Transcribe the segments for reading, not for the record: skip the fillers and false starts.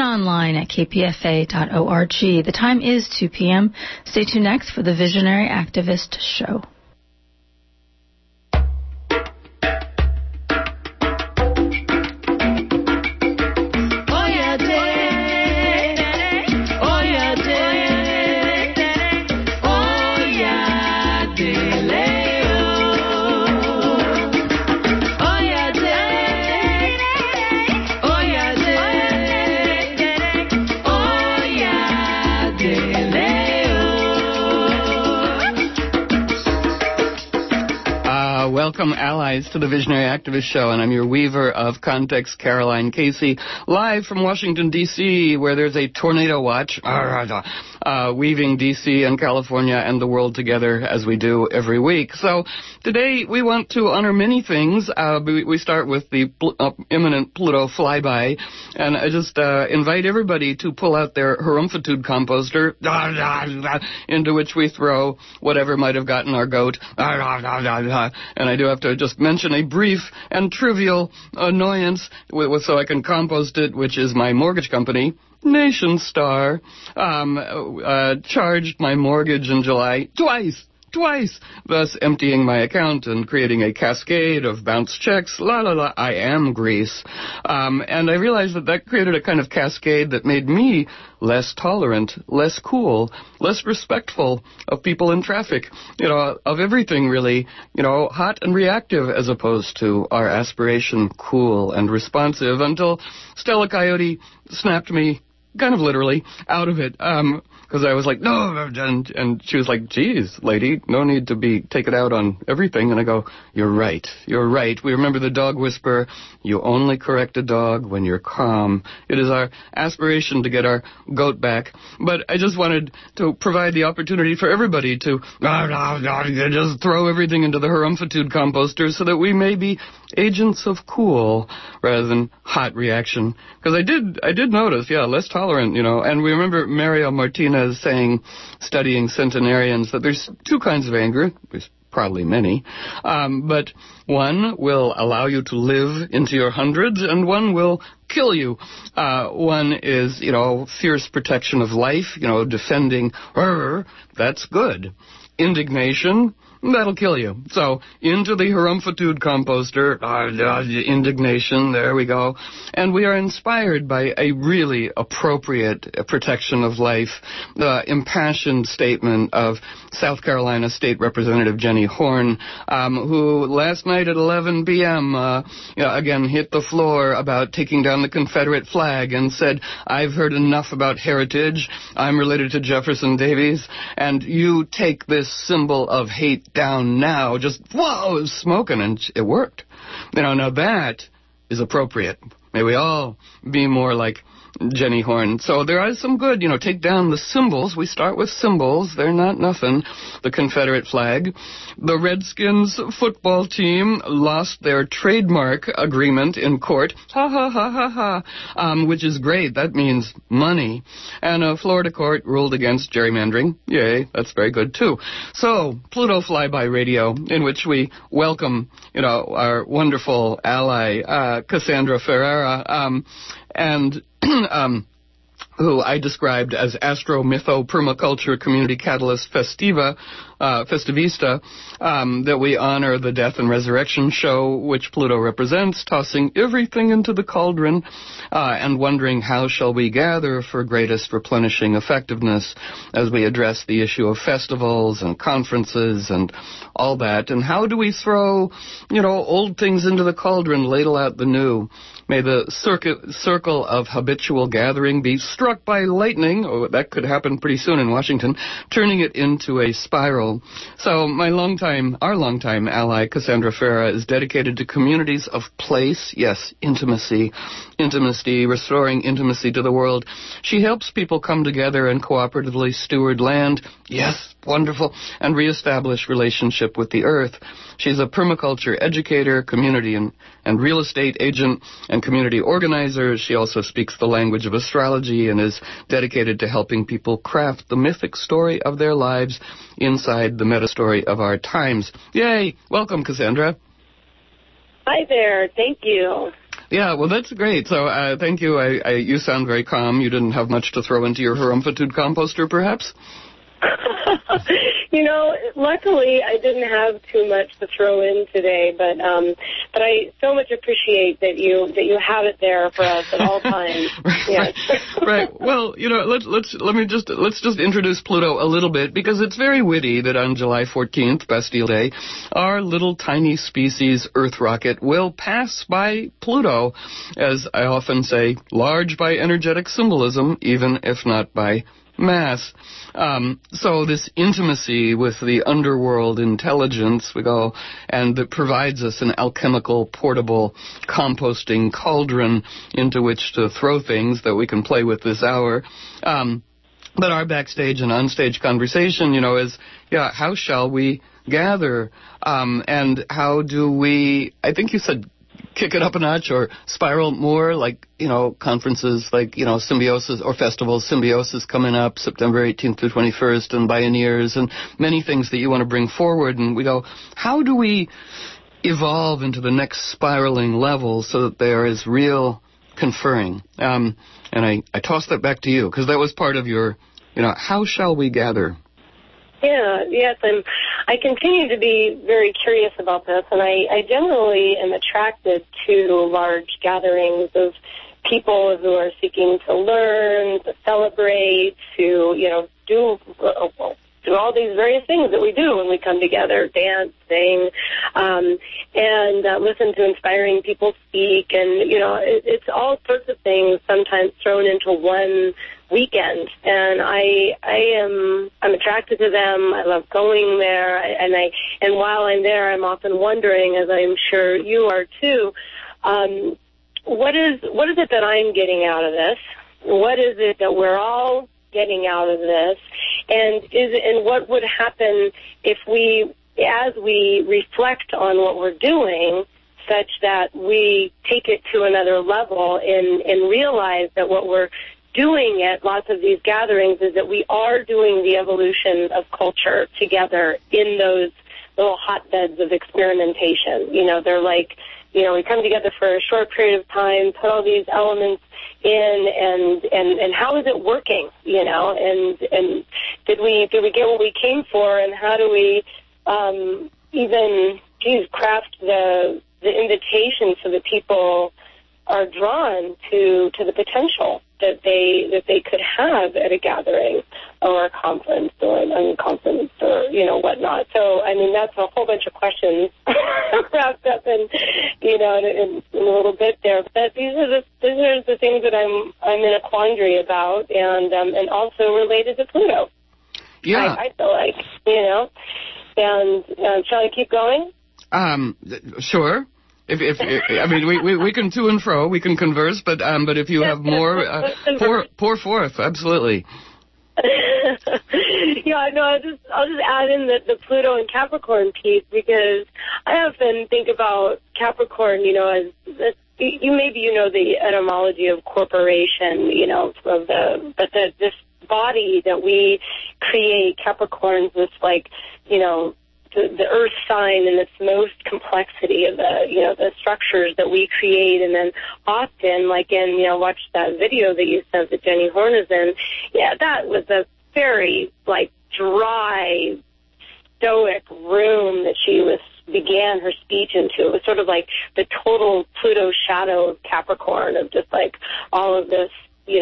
online at kpfa.org. The time is 2 p.m. Stay tuned next for the Visionary Activist Show. Welcome, allies, to the Visionary Activist Show, and I'm your weaver of context, Caroline Casey, live from Washington, D.C., where there's a tornado watch, weaving D.C. and California and the world together as we do every week. So today we want to honor many things. We start with the imminent Pluto flyby, and I just invite everybody to pull out their Harumph-a-tude composter, into which we throw whatever might have gotten our goat, and I do have to just mention a brief and trivial annoyance so I can compost it, which is my mortgage company, Nation Star, charged my mortgage in July twice, thus emptying my account and creating a cascade of bounced checks. I am Greece. And I realized that created a kind of cascade that made me less tolerant, less cool, less respectful of people in traffic, of everything really, hot and reactive as opposed to our aspiration, cool and responsive, until Stella Coyote snapped me, kind of literally, out of it, because I was like, no, and she was like, geez, lady, no need to be taken out on everything. And I go, you're right. We remember the dog whisperer, you only correct a dog when you're calm. It is our aspiration to get our goat back. But I just wanted to provide the opportunity for everybody to just throw everything into the Harumph-a-tude composter so that we may be agents of cool rather than hot reaction. Because I did notice, less tolerant, and we remember Mario Martinez studying centenarians, that there's two kinds of anger. There's probably many, but one will allow you to live into your hundreds, and one will kill you. One is, fierce protection of life, defending her, that's good. Indignation, that'll kill you. So, into the Harumph-a-tude composter, indignation, there we go. And we are inspired by a really appropriate protection of life, the impassioned statement of South Carolina State Representative Jenny Horn, who last night at 11 p.m., again hit the floor about taking down the Confederate flag and said, I've heard enough about heritage. I'm related to Jefferson Davis, and you take this symbol of hate down now. Just, whoa, it was smoking, and it worked. Now that is appropriate. May we all be more like Jenny Horn. So there are some good, take down the symbols. We start with symbols. They're not nothing. The Confederate flag. The Redskins football team lost their trademark agreement in court. Which is great. That means money. And a Florida court ruled against gerrymandering. Yay, that's very good too. So, Pluto Flyby Radio, in which we welcome, our wonderful ally, Cassandra Ferreira, and who I described as Astro-Mytho-Permaculture Community Catalyst Festivista, that we honor the Death and Resurrection show, which Pluto represents, tossing everything into the cauldron, and wondering how shall we gather for greatest replenishing effectiveness as we address the issue of festivals and conferences and all that, and how do we throw, old things into the cauldron, ladle out the new. May the circle of habitual gathering be struck by lightning, that could happen pretty soon in Washington, turning it into a spiral. So our longtime ally, Cassandra Ferreira, is dedicated to communities of place, yes, intimacy, restoring intimacy to the world. She helps people come together and cooperatively steward land, yes, wonderful, and reestablish relationship with the earth. She's a permaculture educator, community and real estate agent, and community organizer. She also speaks the language of astrology and is dedicated to helping people craft the mythic story of their lives inside the meta-story of our times. Yay! Welcome, Cassandra. Hi there. Thank you. Yeah, well, that's great. So thank you. You sound very calm. You didn't have much to throw into your Harumpitude composter, perhaps? Luckily I didn't have too much to throw in today, but I so much appreciate that you have it there for us at all times. Yes. Right. Well, let's just introduce Pluto a little bit, because it's very witty that on July 14th, Bastille Day, our little tiny species Earth rocket will pass by Pluto, as I often say, large by energetic symbolism, even if not by mass. So this intimacy with the underworld intelligence, and that provides us an alchemical, portable, composting cauldron into which to throw things that we can play with this hour. But our backstage and onstage conversation, is, how shall we gather? And how do we, I think you said, kick it up a notch or spiral more, like, conferences like, Symbiosis or festivals. Symbiosis coming up September 18th to 21st, and Bioneers, and many things that you want to bring forward. And we go, how do we evolve into the next spiraling level so that there is real conferring? And I toss that back to you, because that was part of your, how shall we gather? Yes, I continue to be very curious about this, and I generally am attracted to large gatherings of people who are seeking to learn, to celebrate, to, do all these various things that we do when we come together, dance, sing, and listen to inspiring people speak, and, it's all sorts of things sometimes thrown into one weekend, and I'm attracted to them. I love going there, and while I'm there, I'm often wondering, as I'm sure you are too, what is it that I'm getting out of this? What is it that we're all getting out of this? And what would happen if as we reflect on what we're doing, such that we take it to another level and realize that what we're doing at lots of these gatherings is that we are doing the evolution of culture together in those little hotbeds of experimentation. They're like, we come together for a short period of time, put all these elements in, and how is it working? And did we get what we came for, and how do we craft the invitation so that people are drawn to the potential that they could have at a gathering or a conference or an unconference or whatnot. So that's a whole bunch of questions wrapped up in in a little bit there. But these are the things that I'm in a quandary about, and also related to Pluto. Yeah, I feel like And shall I keep going? Sure. We can to and fro, we can converse, but if you have more, pour forth, absolutely. I'll just add in the Pluto and Capricorn piece, because I often think about Capricorn, as the etymology of corporation, this body that we create, Capricorn's this the earth sign in its most complexity of the structures that we create. And then often, watch that video that you sent that Jenny Horn is in. Yeah, that was a very dry, stoic room that she began her speech into. It was sort of like the total Pluto shadow of Capricorn, of just all of this,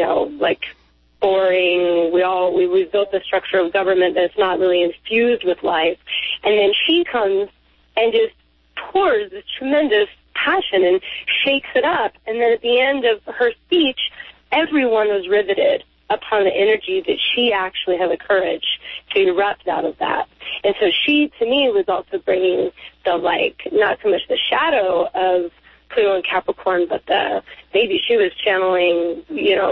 boring. We built the structure of government that's not really infused with life. And then she comes and just pours this tremendous passion and shakes it up. And then at the end of her speech, everyone was riveted upon the energy that she actually had the courage to erupt out of that. And so she, to me, was also bringing not so much the shadow of Pluto and Capricorn, but maybe she was channeling,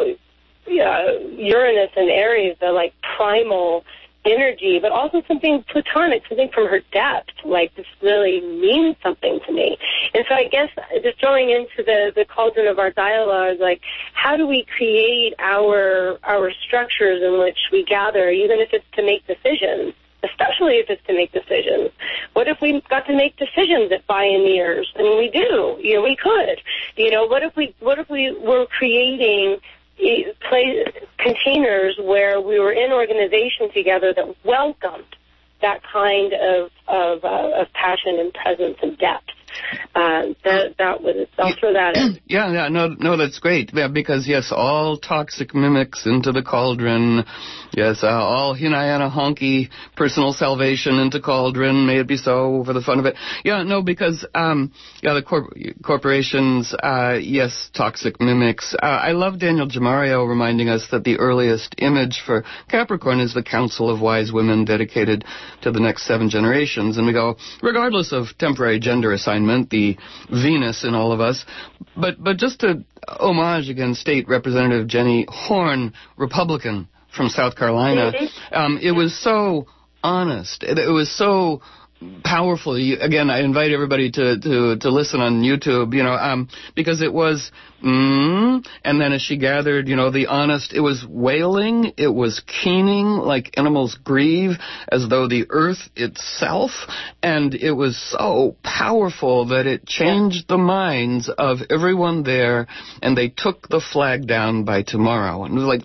Uranus and Aries, the primal energy, but also something platonic, something from her depth. This really means something to me. And so I guess just throwing into the cauldron of our dialogue, how do we create our structures in which we gather, even if it's to make decisions, especially if it's to make decisions. What if we got to make decisions at Bioneers? I mean, we do. We could. What if we were creating containers where we were in organization together that welcomed that kind of passion and presence and depth. I'll throw that in. No, that's great. Yeah, because yes, all toxic mimics into the cauldron. Yes, all Hinayana honky personal salvation into cauldron. May it be so for the fun of it. Yeah, no, because the corporations. Yes, toxic mimics. I love Daniel Gemario reminding us that the earliest image for Capricorn is the Council of Wise Women dedicated to the next 7 generations, and we go regardless of temporary gender assignment, the Venus in all of us. But just to homage again, State Representative Jenny Horn, Republican from South Carolina, it was so honest. It was so powerful. Again, I invite everybody to listen on YouTube, because it was, and then as she gathered, the honest, it was wailing, it was keening like animals grieve as though the earth itself, and it was so powerful that it changed the minds of everyone there, and they took the flag down by tomorrow. And it was like,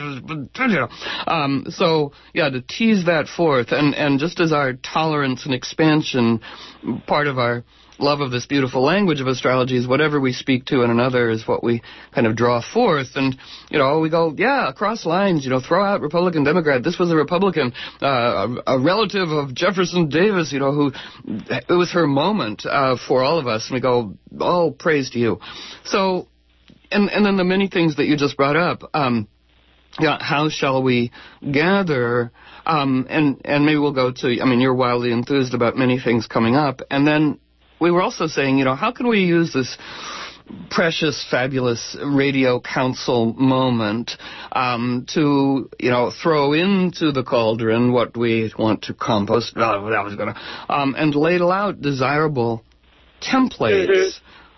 so, yeah, to tease that forth, and just as our tolerance and expansion, part of our love of this beautiful language of astrology is whatever we speak to in another is what we kind of draw forth. And, we go, across lines, throw out Republican, Democrat. This was a Republican, a relative of Jefferson Davis, who, it was her moment for all of us. And we go, all praise to you. So, and then the many things that you just brought up, how shall we gather? And maybe we'll go to, you're wildly enthused about many things coming up. And then we were also saying, how can we use this precious, fabulous radio council moment to, throw into the cauldron what we want to compost, and ladle out desirable templates.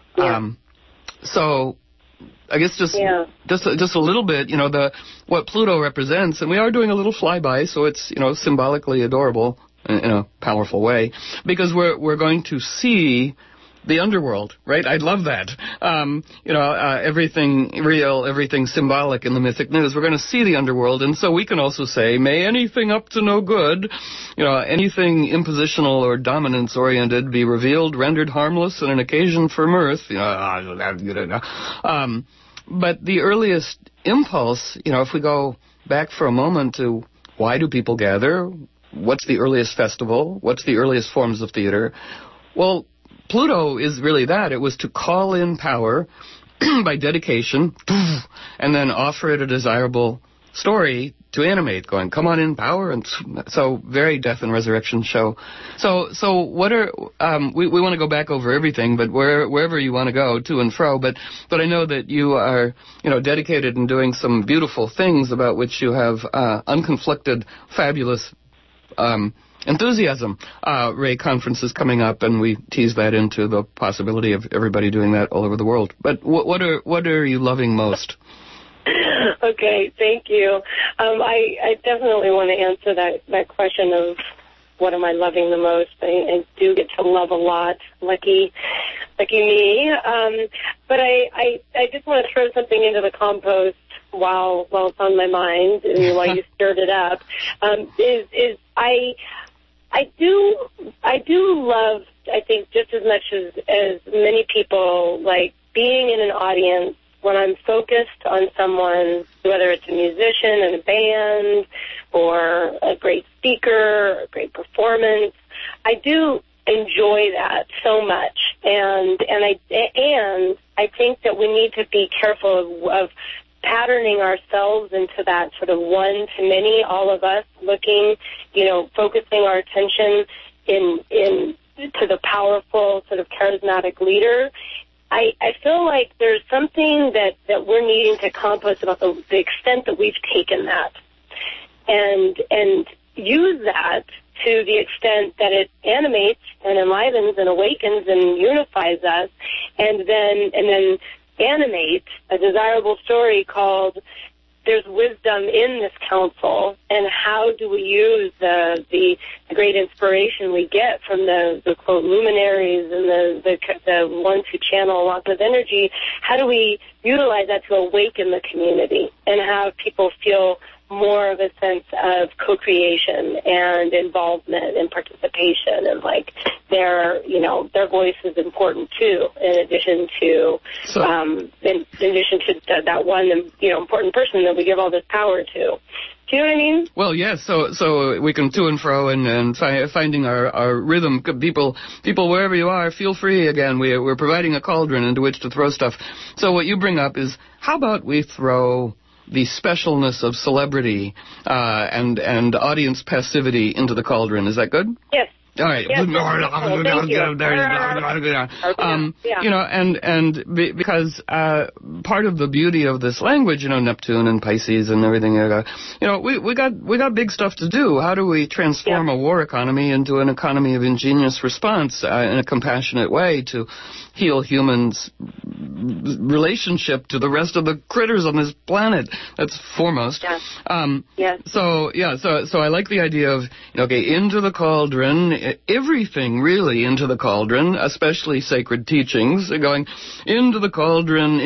So I guess just a little bit, what Pluto represents, and we are doing a little flyby, so it's, symbolically adorable in a powerful way, because we're going to see the underworld, right? I love that. Everything real, everything symbolic in the mythic news. We're going to see the underworld, and so we can also say, may anything up to no good, anything impositional or dominance-oriented be revealed, rendered harmless, and an occasion for mirth. But the earliest impulse, if we go back for a moment to why do people gather? What's the earliest festival? What's the earliest forms of theater? Well, Pluto is really that. It was to call in power by dedication and then offer it a desirable story to animate, going, come on in, power. And so very death and resurrection show. So what are, we want to go back over everything, but wherever you want to go, to and fro, but I know that you are, dedicated and doing some beautiful things about which you have unconflicted, fabulous enthusiasm. Ray conferences coming up, and we tease that into the possibility of everybody doing that all over the world. But what are you loving most? Okay, thank you. I definitely want to answer that question of what am I loving the most. I do get to love a lot. Lucky me. But I just want to throw something into the compost while it's on my mind and while you stirred it up. I do love, I think, just as much as many people, like being in an audience when I'm focused on someone, whether it's a musician in a band or a great speaker or a great performance. I do enjoy that so much, and I think that we need to be careful of patterning ourselves into that sort of one-to-many, all of us looking, focusing our attention to the powerful, sort of charismatic leader. I feel like there's something that we're needing to compost about the extent that we've taken that and use that to the extent that it animates and enlivens and awakens and unifies us, and then animate a desirable story called there's wisdom in this council, and how do we use the great inspiration we get from the quote luminaries and the ones who channel lots of energy? How do we utilize that to awaken the community and have people feel more of a sense of co-creation and involvement and participation, and like their voice is important too, in addition to that one important person that we give all this power to. Do you know what I mean? Well, yes. So we can to and fro and finding our rhythm. People wherever you are, feel free. Again, we're providing a cauldron into which to throw stuff. So what you bring up is, how about we throw the specialness of celebrity and audience passivity into the cauldron? Is that good? Yes. All right. Yes, because part of the beauty of this language, Neptune and Pisces and everything, we got big stuff to do. How do we transform a war economy into an economy of ingenious response in a compassionate way to heal humans' relationship to the rest of the critters on this planet? That's foremost. Yes. So I like the idea of, into the cauldron, everything really into the cauldron, especially sacred teachings, going into the cauldron,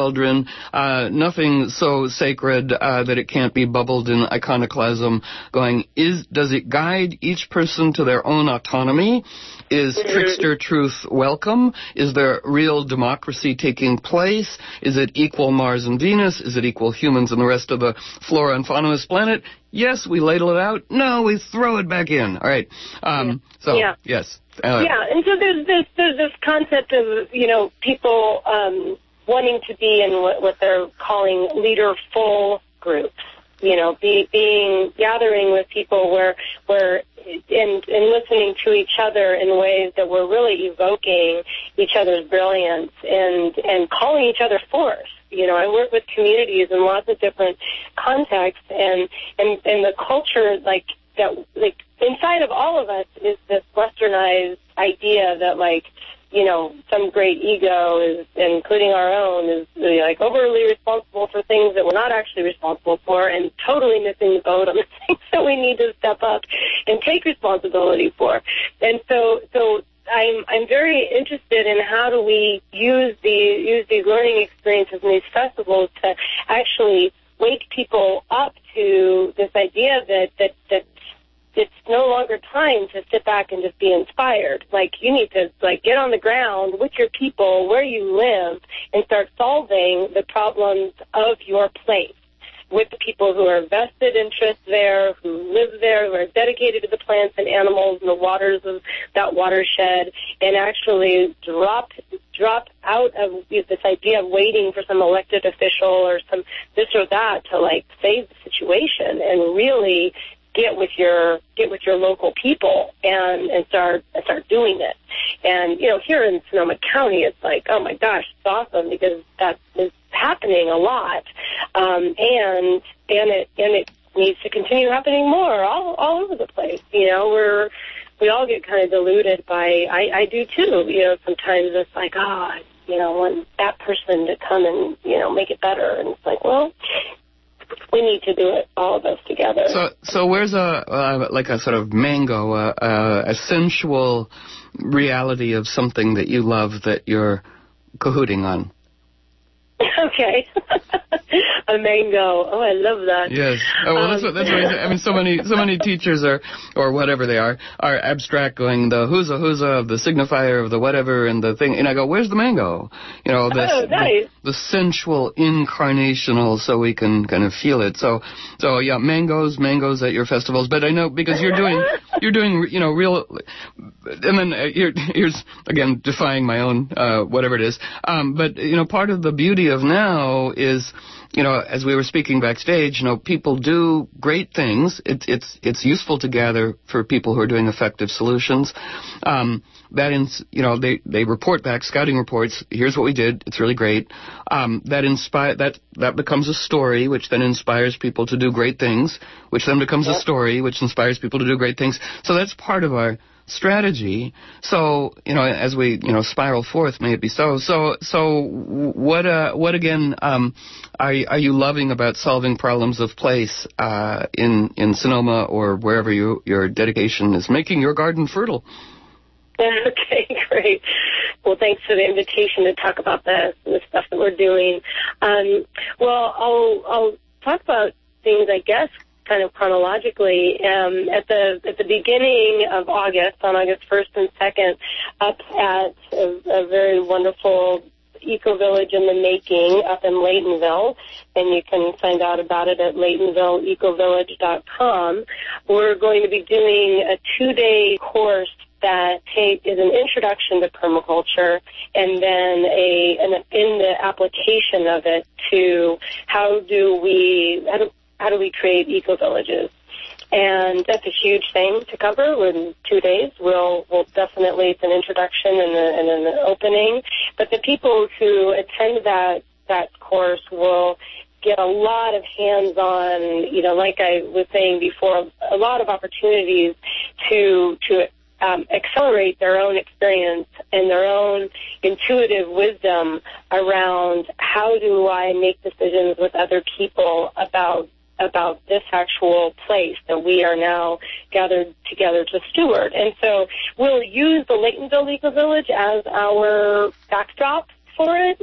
nothing so sacred that it can't be bubbled in iconoclasm, does it guide each person to their own autonomy? Is trickster truth welcome? Is there real democracy taking place? Is it equal Mars and Venus? Is it equal humans and the rest of the flora and fauna of this planet? Yes, we ladle it out. No, we throw it back in. All right. Yes. And so there's this concept of, people wanting to be in what they're calling leaderful groups. Gathering with people where and listening to each other in ways that were really evoking each other's brilliance and calling each other forth. I work with communities in lots of different contexts, and the culture inside of all of us is this westernized idea that some great ego is, including our own, is overly responsible for things that we're not actually responsible for, and totally missing the boat on the things that we need to step up and take responsibility for. And so I'm very interested in how do we use these learning experiences and these festivals to actually wake people up to this idea that it's no longer time to sit back and just be inspired. You need to get on the ground with your people where you live and start solving the problems of your place with the people who are vested interests there, who live there, who are dedicated to the plants and animals and the waters of that watershed, and actually drop out of this idea of waiting for some elected official or some this or that to save the situation, and really get with your local people and start doing it. And here in Sonoma County, it's oh my gosh, it's awesome, because that is happening a lot, and it needs to continue happening more all over the place. We all get kind of deluded by, I do too. Sometimes it's want that person to come and make it better, and it's well, we need to do it, all of us together. So where's a sort of mango, a sensual reality of something that you love that you're cahooting on? Okay. A mango. Oh, I love that. Yes. Oh, well, that's what I mean, so many teachers or whatever they are abstract, going the who's of the signifier of the whatever and the thing, and I go, where's the mango? Nice. The sensual incarnational, so we can kind of feel it. So yeah, mangoes at your festivals. But I know, because you're doing real, and then here's again defying my own whatever it is. But part of the beauty of now is, as we were speaking backstage, people do great things. It's useful to gather for people who are doing effective solutions. They report back, scouting reports. Here's what we did. It's really great. That becomes a story, which then inspires people to do great things, which then becomes a story, which inspires people to do great things. So that's part of our strategy. So, as we, spiral forth, may it be so. So what again, are you loving about solving problems of place, in Sonoma or wherever your dedication is making your garden fertile? Okay, great. Well, thanks for the invitation to talk about the stuff that we're doing. Well, I'll talk about things, I guess, kind of chronologically. At the beginning of August, on August 1st and 2nd, up at a very wonderful eco-village in the making up in Laytonville, and you can find out about it at LaytonvilleEcoVillage.com. We're going to be doing a 2-day course that is an introduction to permaculture, and then in the application of it to how do we create eco-villages. And that's a huge thing to cover in 2 days. We'll definitely, it's an introduction and an opening. But the people who attend that course will get a lot of hands-on, like I was saying before, a lot of opportunities to accelerate their own experience and their own intuitive wisdom around how do I make decisions with other people about this actual place that we are now gathered together to steward. And so we'll use the Laytonville Eco Village as our backdrop for it.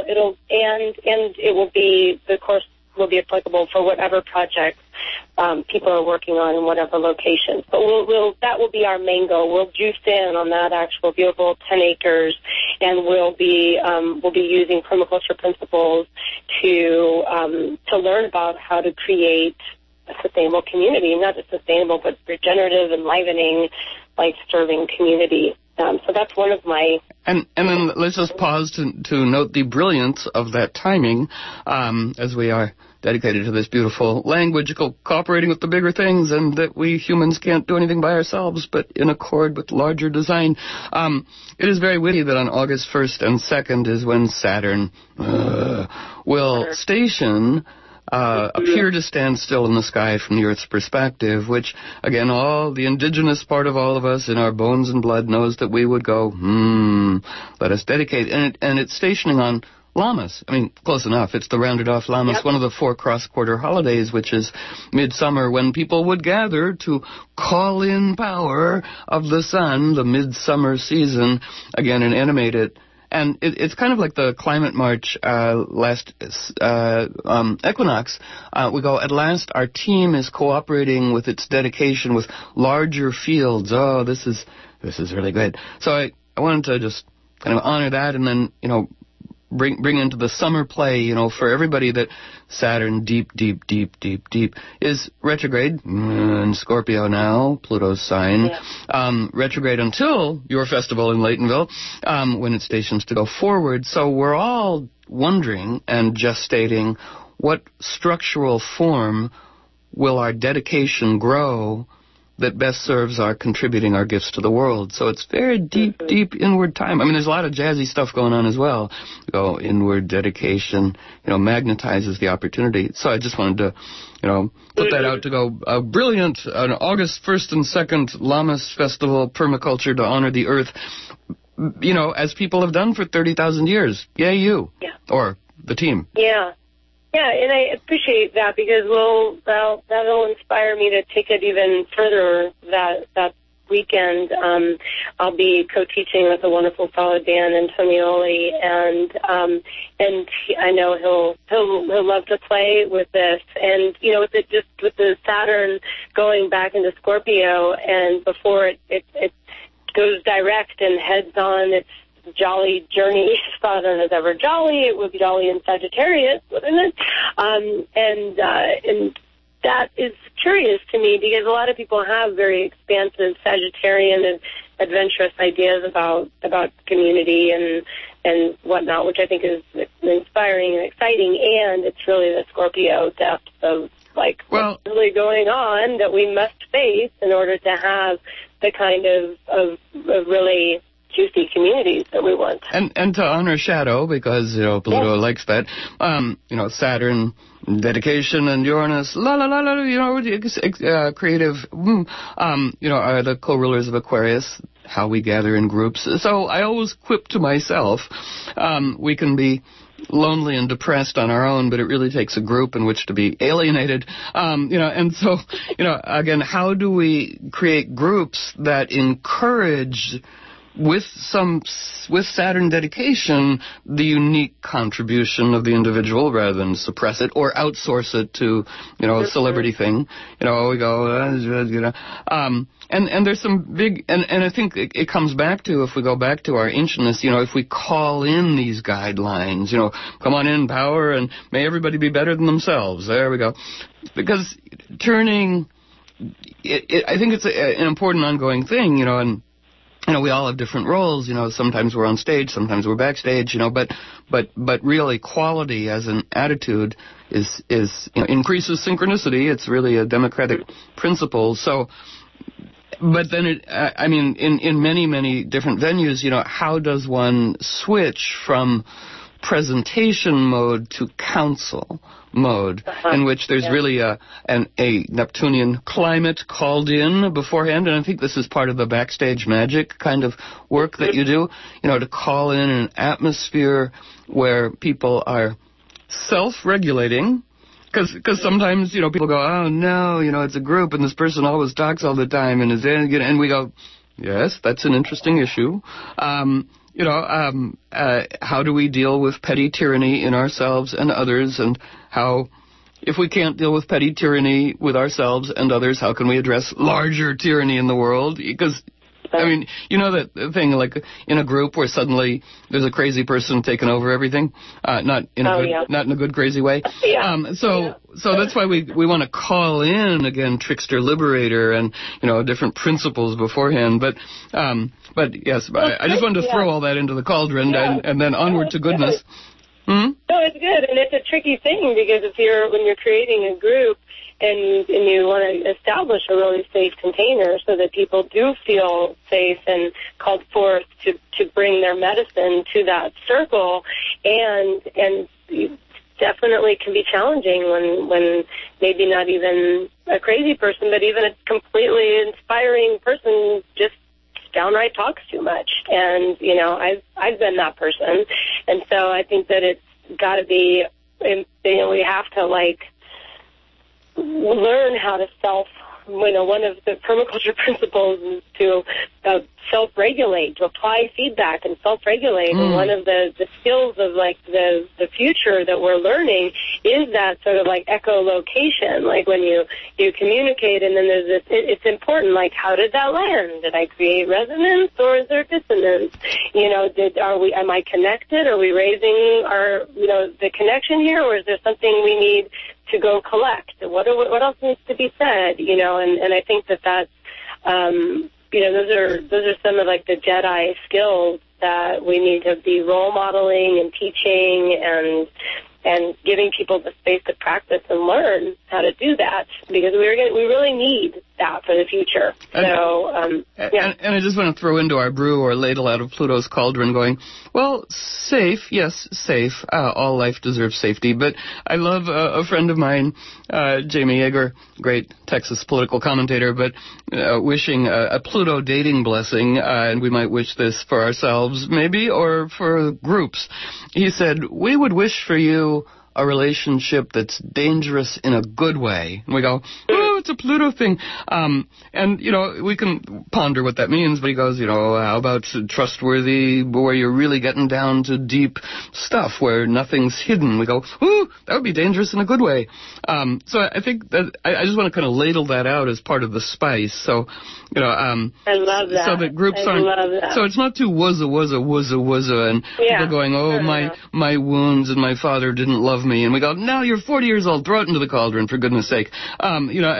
The course will be applicable for whatever projects people are working on in whatever locations. But that will be our main goal. We'll juice in on that actual beautiful 10 acres, and we'll be using permaculture principles to learn about how to create a sustainable community, not just sustainable, but regenerative, enlivening, life-serving community. So that's one of my... And then let's just pause to note the brilliance of that timing, as we are dedicated to this beautiful language, cooperating with the bigger things, and that we humans can't do anything by ourselves, but in accord with larger design. It is very witty that on August 1st and 2nd is when Saturn will station... appear to stand still in the sky from the Earth's perspective, which, again, all the indigenous part of all of us in our bones and blood knows that we would go, let us dedicate. And it's stationing on Lammas. I mean, close enough. It's the rounded off Lammas, yep. One of the 4 cross-quarter holidays, which is midsummer, when people would gather to call in power of the sun, the midsummer season, again, and animate it. And it's kind of like the climate march last equinox. We go, at last our team is cooperating with its dedication with larger fields. Oh, this is really good. So I wanted to just kind of honor that, and then, bring into the summer play, for everybody, that Saturn deep is retrograde in Scorpio now, Pluto's sign. Yeah. Retrograde until your festival in Laytonville, when it stations to go forward. So we're all wondering and gestating what structural form will our dedication grow that best serves our contributing our gifts to the world. So it's very deep inward time. I mean, there's a lot of jazzy stuff going on as well. Inward dedication, magnetizes the opportunity. So I just wanted to, put that out to go, brilliant, on August 1st and 2nd, Lammas Festival, Permaculture to honor the earth, as people have done for 30,000 years. Yay, you. Yeah. Or the team. Yeah. Yeah, and I appreciate that, because that'll inspire me to take it even further that weekend. I'll be co-teaching with the wonderful fellow Dan Antonioli, and I know he'll love to play with this. And with the Saturn going back into Scorpio, and before it goes direct and heads on its jolly journey. Saturn is ever jolly. It would be jolly in Sagittarius, wouldn't it? And that is curious to me, because a lot of people have very expansive Sagittarian and adventurous ideas about community and whatnot, which I think is inspiring and exciting. And it's really the Scorpio depth of what's really going on that we must face in order to have the kind of really juicy communities that we want. And to honor shadow, because, Pluto likes that, Saturn, dedication, and Uranus, creative, are the co-rulers of Aquarius, how we gather in groups. So I always quip to myself, we can be lonely and depressed on our own, but it really takes a group in which to be alienated. And so, again, how do we create groups that encourage, with Saturn dedication, the unique contribution of the individual rather than suppress it or outsource it to, a celebrity thing. We go, and there's some big, and I think it comes back to, if we go back to our ancientness, if we call in these guidelines, come on in, power, and may everybody be better than themselves. There we go. Because turning, I think it's an important ongoing thing, and we all have different roles, sometimes we're on stage, sometimes we're backstage, but real equality as an attitude is increases synchronicity. It's really a democratic principle. So, but then in many, many different venues, how does one switch from presentation mode to council mode, in which there's really a Neptunian climate called in beforehand, and I think this is part of the backstage magic kind of work that you do, to call in an atmosphere where people are self-regulating, because sometimes, people go, oh no, it's a group and this person always talks all the time and we go, yes, that's an interesting issue. How do we deal with petty tyranny in ourselves and others, and how, if we can't deal with petty tyranny with ourselves and others, how can we address larger tyranny in the world? Because, that thing, like in a group where suddenly there's a crazy person taking over everything, not in a good crazy way. So that's why we want to call in again trickster liberator and different principles beforehand. But yes, I just wanted to throw all that into the cauldron and then onward to goodness. No, it's good, and it's a tricky thing because when you're creating a group and you want to establish a really safe container so that people do feel safe and called forth to bring their medicine to that circle, and definitely can be challenging when maybe not even a crazy person, but even a completely inspiring person just downright talks too much. And, I've been that person. And so I think that it's got to be, we have to, learn how to one of the permaculture principles is to self-regulate, to apply feedback and self-regulate. And one of the skills of the future that we're learning is that sort of echolocation, when you communicate and then there's this, it's important, how did that land? Did I create resonance or is there dissonance? Am I connected? Are we raising our, the connection here, or is there something we need to go collect? What else needs to be said? And I think that's those are some of the Jedi skills that we need to be role modeling and teaching and giving people the space to practice and learn how to do that, because we really need that for the future. And I just want to throw into our brew or ladle out of Pluto's cauldron going, well, safe, yes, safe. All life deserves safety. But I love a friend of mine, Jamie Yeager, great Texas political commentator, but wishing a Pluto dating blessing, and we might wish this for ourselves maybe, or for groups. He said, we would wish for you a relationship that's dangerous in a good way. And we go, oh, it's a Pluto thing. And, we can ponder what that means, but he goes, how about trustworthy, where you're really getting down to deep stuff, where nothing's hidden. We go, ooh, that would be dangerous in a good way. So I think that I just want to kind of ladle that out as part of the spice. So, I love that. So that groups aren't, so it's not too wuzza, and people going, oh, my wounds and my father didn't love me. And we go, no, you're 40 years old, throw it into the cauldron, for goodness sake. Again,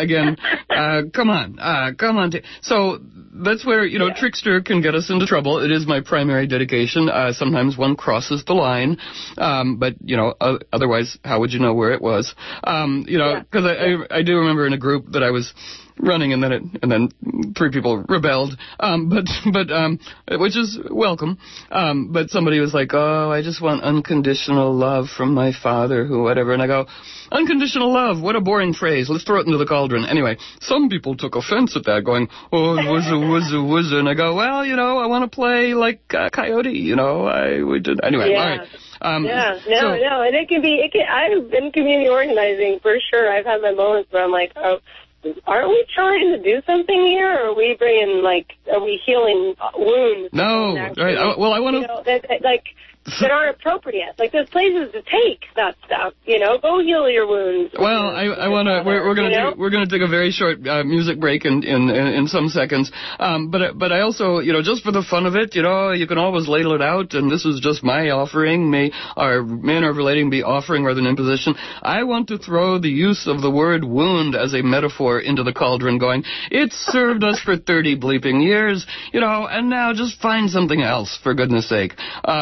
again. Come on. So that's where, Trickster can get us into trouble. It is my primary dedication. Sometimes one crosses the line, but, otherwise, how would you know where it was? Because I do remember in a group that I was running, and then 3 people rebelled, which is welcome. But somebody was like, "Oh, I just want unconditional love from my father, who whatever." And I go, "Unconditional love? What a boring phrase. Let's throw it into the cauldron." Anyway, some people took offense at that, going, "Oh, wuzza." And I go, "Well, I want to play like Coyote. We did anyway." Yeah. All right. No, and I've been community organizing for sure. I've had my moments where I'm like, oh, aren't we trying to do something here, or are we are we healing wounds? No, right. I want to... that aren't appropriate. There's places to take that stuff. Go heal your wounds. Well, I want to. We're gonna take a very short music break in some seconds. But I also, just for the fun of it, you can always ladle it out. And this is just my offering. Our manner of relating be offering rather than imposition. I want to throw the use of the word wound as a metaphor into the cauldron, going, it's served us for 30 bleeping years, and now just find something else, for goodness sake.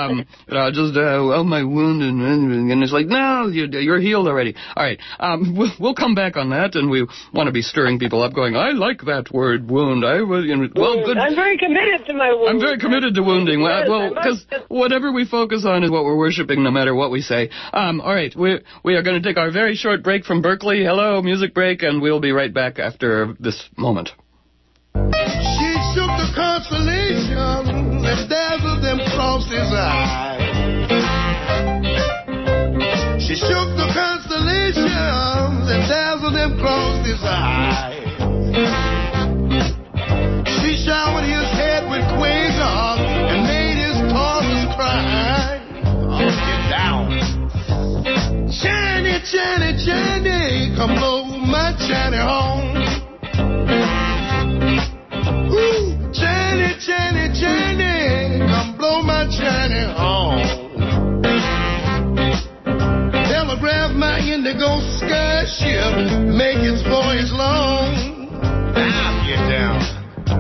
My wound, and it's like, no, you're healed already. All right, we'll come back on that, and we want to be stirring people up, going, I like that word, wound. Good. I'm very committed to my wound. I'm very committed to wounding. Well, because whatever we focus on is what we're worshiping, no matter what we say. All right, we are going to take our very short break from Berkeley. Hello, music break, and we'll be right back after this moment. She shook the constellation and dazzled them across his eyes. She shook the constellations and dazzled them across his eyes. She showered his head with quasars and made his tossers cry. Oh, get down. Shiny, shiny, shiny, come blow my shiny home. Ooh, shiny, shiny, shiny, come blow my shiny home. Telegraph my indigo sky ship, make its voyage long. Now get down.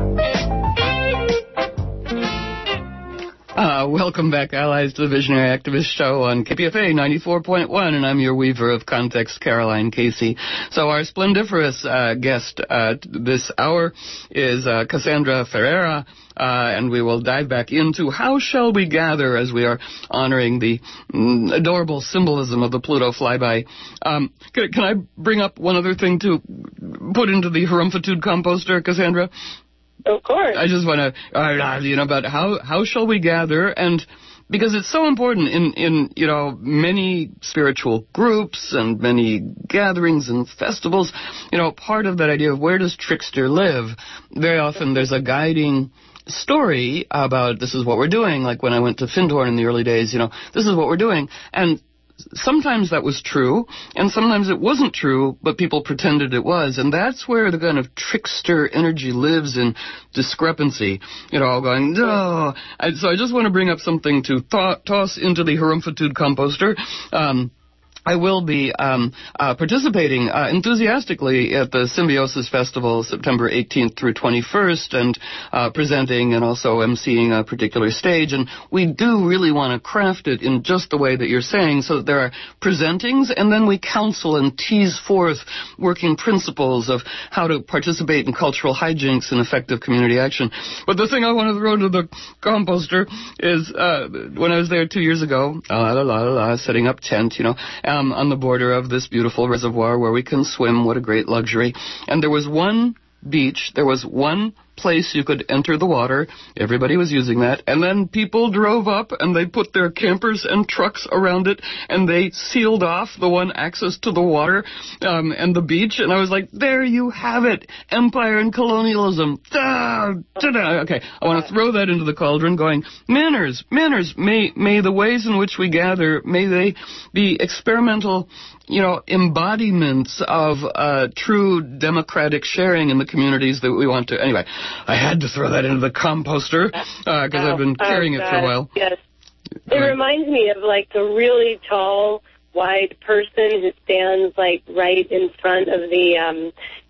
Welcome back, allies, to the Visionary Activist Show on KPFA 94.1, and I'm your weaver of context, Caroline Casey. So our splendiferous guest this hour is Cassandra Ferreira, and we will dive back into how shall we gather as we are honoring the adorable symbolism of the Pluto flyby. Can I bring up one other thing to put into the Harumpitude composter, Cassandra? Of course. I just want to, about how shall we gather, and because it's so important in many spiritual groups and many gatherings and festivals, part of that idea of where does Trickster live, very often there's a guiding story about this is what we're doing, like when I went to Findhorn in the early days, this is what we're doing, and sometimes that was true, and sometimes it wasn't true, but people pretended it was, and that's where the kind of trickster energy lives, in discrepancy, all going, no. So I just want to bring up something to toss into the Harumpitude composter. I will be participating enthusiastically at the Symbiosis Festival, September 18th through 21st, and presenting and also emceeing a particular stage. And we do really want to craft it in just the way that you're saying, so that there are presentings, and then we counsel and tease forth working principles of how to participate in cultural hijinks and effective community action. But the thing I want to throw to the composter is when I was there 2 years ago, setting up tent, on the border of this beautiful reservoir where we can swim. What a great luxury. And there was one beach, there was one place you could enter the water. Everybody was using that. And then people drove up and they put their campers and trucks around it, and they sealed off the one access to the water and the beach. And I was like, there you have it. Empire and colonialism. Okay, I want to throw that into the cauldron, going, manners, may the ways in which we gather, may they be experimental, embodiments of true democratic sharing in the communities that we want to. Anyway, I had to throw that into the composter because I've been carrying it for a while. Yes. It reminds me of the really tall, wide person who stands right in front of the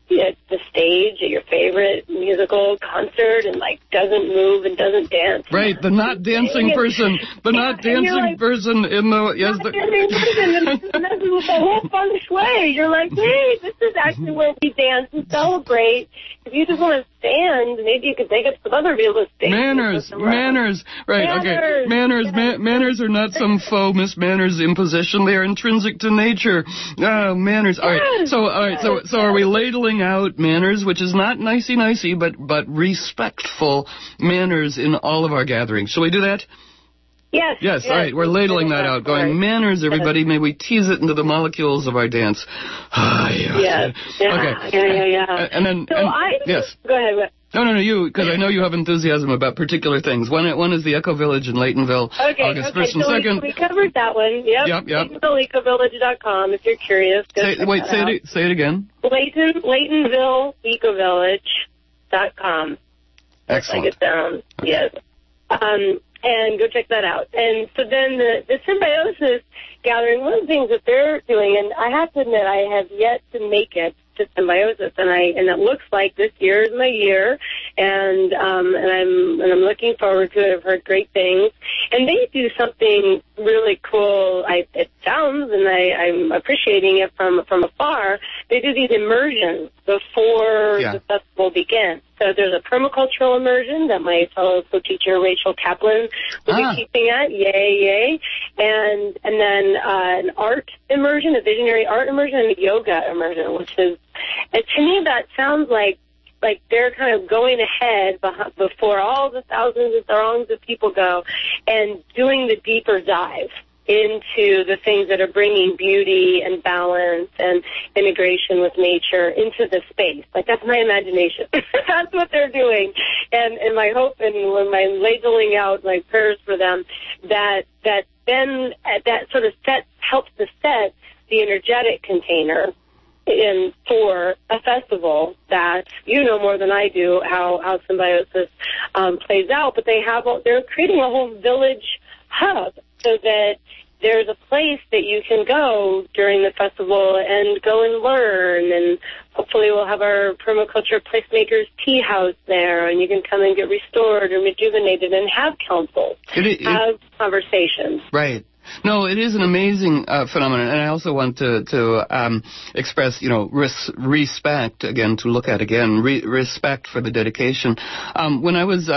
at the stage at your favorite musical concert and like doesn't move and doesn't dance. Right, the not dancing person, the not dancing person in the and that's the whole feng shui. You're like, hey, this is actually where we dance and celebrate. If you just want to stand, maybe you could take up some other real estate. Manners, right? Okay, manners are not some faux Miss Manners imposition. They are intrinsic to nature. Manners. All right. So are we ladling out manners, which is not nicey, but respectful manners in all of our gatherings? Shall we do that? Yes. All right, we're ladling that out. Going, manners, everybody. May we tease it into the molecules of our dance. Yes. Okay. Yeah. And then, yes. Go ahead. No, you, because I know you have enthusiasm about particular things. One is the Eco Village in Laytonville, August 1st and 2nd. We covered that one. Yep. LaytonvilleEcoVillage.com if you're curious. Say it again. LaytonvilleEcoVillage.com. Excellent. Write it down. Okay. Yes. And go check that out. And so then the Symbiosis Gathering, one of the things that they're doing, and I have to admit I have yet to make it to Symbiosis, and it looks like this year is my year, and I'm looking forward to it. I've heard great things, and they do something really cool. It sounds, and I'm appreciating it from afar. They do these immersions before the festival begins. So there's a permacultural immersion that my fellow co-teacher Rachel Kaplan will be teaching at. Yay. And then an art immersion, a visionary art immersion, and a yoga immersion, which is, to me, that sounds like they're kind of going ahead before all the thousands and throngs of people go and doing the deeper dive into the things that are bringing beauty and balance and integration with nature into the space. Like, that's my imagination. That's what they're doing. And my hope and when my ladling out my prayers for them, that then that sort of helps to set the energetic container for a festival that you know more than I do how Symbiosis plays out, but they're creating a whole village hub so that there's a place that you can go during the festival and go and learn, and hopefully we'll have our permaculture placemakers tea house there, and you can come and get restored or rejuvenated and have counsel, have conversations. Right. No, it is an amazing phenomenon, and I also want to express, respect, again, to look at again, respect for the dedication. When I was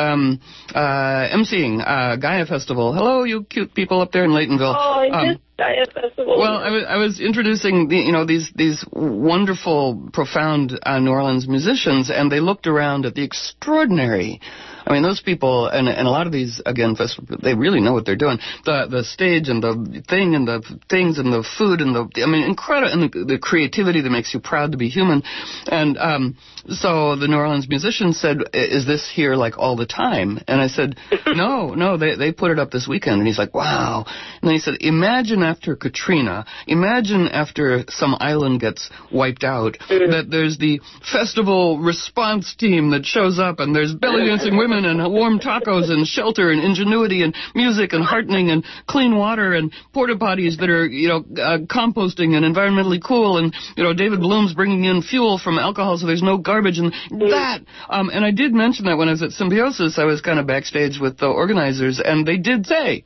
emceeing Gaia Festival, hello, you cute people up there in Laytonville. Oh, Gaia Festival. Well, I was introducing these wonderful, profound New Orleans musicians, and they looked around at the extraordinary. I mean, those people, and a lot of these, again, they really know what they're doing. The stage and the thing and the things and the food and incredible, and the creativity that makes you proud to be human. And so the New Orleans musicians said, is this here like all the time? And I said, no, they put it up this weekend. And he's like, wow. And then he said, imagine after Katrina, imagine after some island gets wiped out, that there's the festival response team that shows up, and there's belly dancing women and warm tacos and shelter and ingenuity and music and heartening and clean water and porta potties that are, composting and environmentally cool, and, David Bloom's bringing in fuel from alcohol so there's no garbage and that. And I did mention that when I was at Symbiosis, I was kind of backstage with the organizers, and they did say,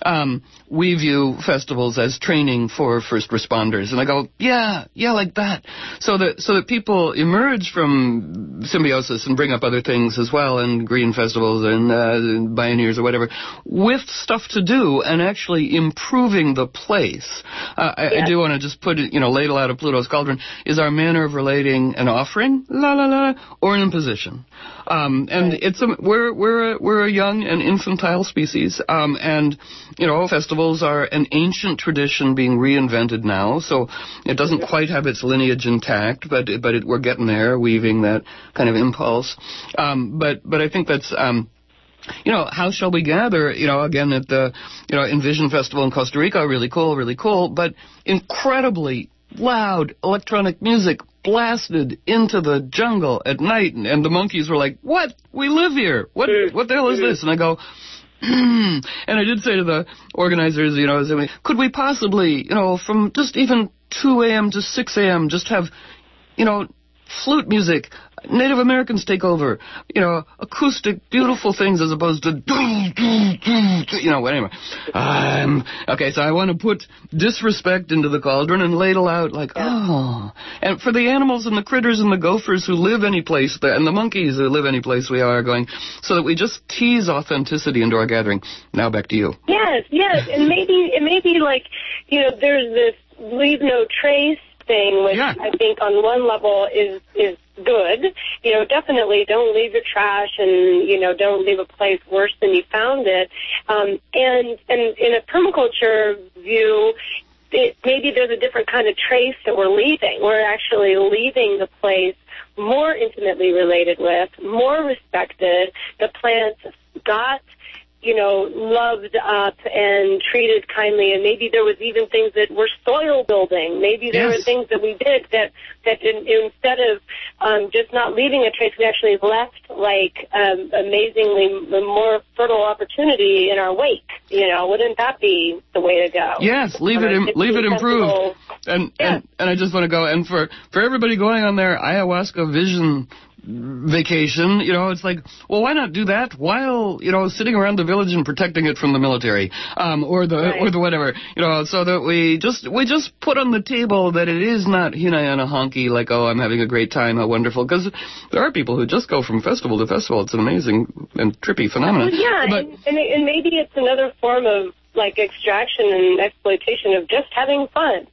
we view festivals as training for first responders. And I go, yeah, like that. So that people emerge from Symbiosis and bring up other things as well, and green festivals and Pioneers or whatever, with stuff to do and actually improving the place. I do want to just put it, ladle out of Pluto's cauldron. Is our manner of relating an offering, or an imposition? And we're a young and infantile species, and festivals are an ancient tradition being reinvented now, so it doesn't quite have its lineage intact, but we're getting there, weaving that kind of impulse. But I think that's how shall we gather? Again at the Envision Festival in Costa Rica, really cool, but incredibly loud electronic music blasted into the jungle at night, and the monkeys were like, what? We live here. What the hell is this? And I go, and I did say to the organizers, could we possibly, from just even 2 a.m. to 6 a.m. just have, flute music, Native Americans take over, acoustic, beautiful things as opposed to, anyway. Okay, so I want to put disrespect into the cauldron and ladle out and for the animals and the critters and the gophers who live any place, and the monkeys who live any place we are going, so that we just tease authenticity into our gathering. Now back to you. Yes, and maybe like, there's this leave no trace thing, which I think on one level is good. Definitely don't leave your trash and, don't leave a place worse than you found it. And in a permaculture view, maybe there's a different kind of trace that we're leaving. We're actually leaving the place more intimately related with, more respected. The plants got loved up and treated kindly, and maybe there was even things that were soil building. Maybe there were things that we did that instead of just not leaving a trace, we actually left amazingly more fertile opportunity in our wake. Wouldn't that be the way to go? Yes, leave it improved. And I just want to go, and for everybody going on their ayahuasca vision vacation, it's like, well, why not do that while, sitting around the village and protecting it from the military, or the whatever, so that we just put on the table that it is not hinayana honky, like, oh, I'm having a great time, how wonderful, because there are people who just go from festival to festival. It's an amazing and trippy phenomenon. Well, and maybe it's another form of, extraction and exploitation of just having fun,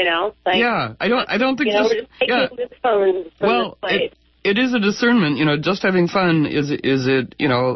I don't think we're just taking this phone from this place. It is a discernment, just having fun. Is it,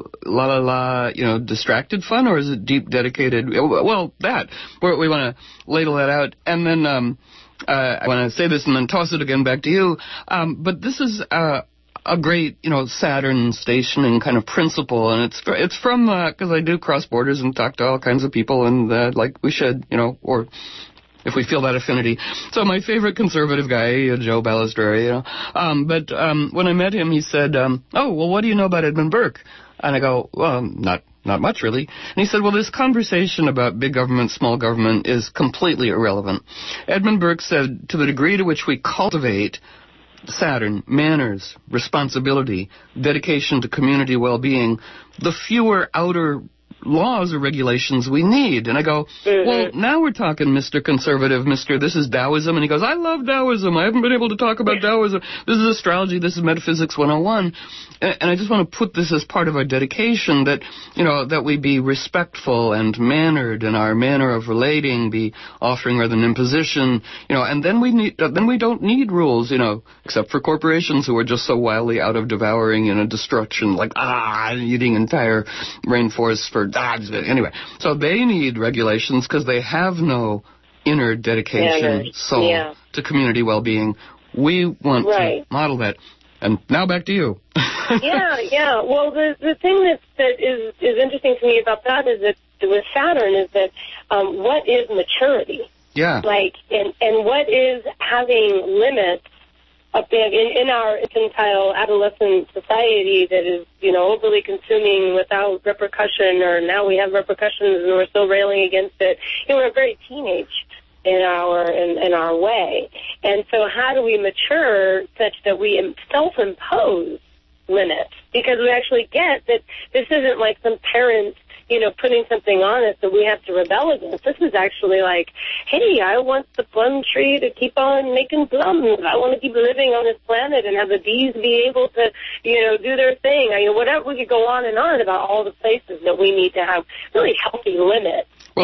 distracted fun, or is it deep, dedicated? Well, that. We want to ladle that out. And then I want to say this and then toss it again back to you. But this is a great, Saturn stationing kind of principle, and it's from, because I do cross borders and talk to all kinds of people, and we should, or if we feel that affinity. So my favorite conservative guy, Joe Balistreri, but when I met him, he said, oh, well, what do you know about Edmund Burke? And I go, well, not much, really. And he said, well, this conversation about big government, small government is completely irrelevant. Edmund Burke said, to the degree to which we cultivate Saturn, manners, responsibility, dedication to community well-being, the fewer outer laws or regulations we need. And I go, well, now we're talking, Mr. Conservative, this is Taoism. And he goes, I love Taoism. I haven't been able to talk about Taoism. This is astrology. This is metaphysics 101. And I just want to put this as part of our dedication that, that we be respectful and mannered in our manner of relating, be offering rather than imposition, and then we don't need rules, except for corporations who are just so wildly out of devouring destruction, eating entire rainforests for anyway, so they need regulations because they have no inner dedication, soul to community well-being. We want to model that. And now back to you. Yeah. Well, the thing that is interesting to me about that is that with Saturn is that what is maturity? Yeah. And what is having limits in our infantile adolescent society that is, overly consuming without repercussion, or now we have repercussions and we're still railing against it. We're very teenage in our way. And so how do we mature such that we self-impose limits? Because we actually get that this isn't like some parent putting something on us that we have to rebel against. This is actually like, hey, I want the plum tree to keep on making plums. I want to keep living on this planet and have the bees be able to, do their thing. Whatever, we could go on and on about all the places that we need to have really healthy limits. We